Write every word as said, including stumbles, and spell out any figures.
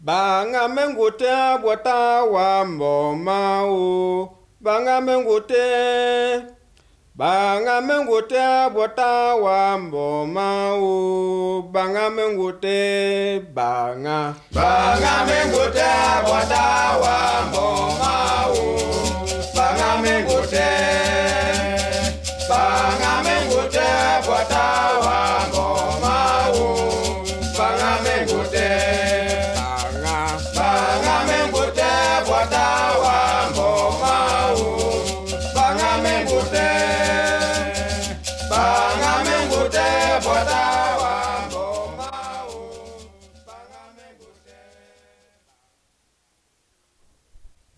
Banga mengute bwata wa mboma o. Banga mengute. Banga mengute bwata wa mboma o. Banga mengute banga. Banga mengute bwata wa mboma o. Banga mengute. Banga mengute bwata wa mboma o. Banga mengute. Banga mengute bwata wa mboma o. Banga mengute.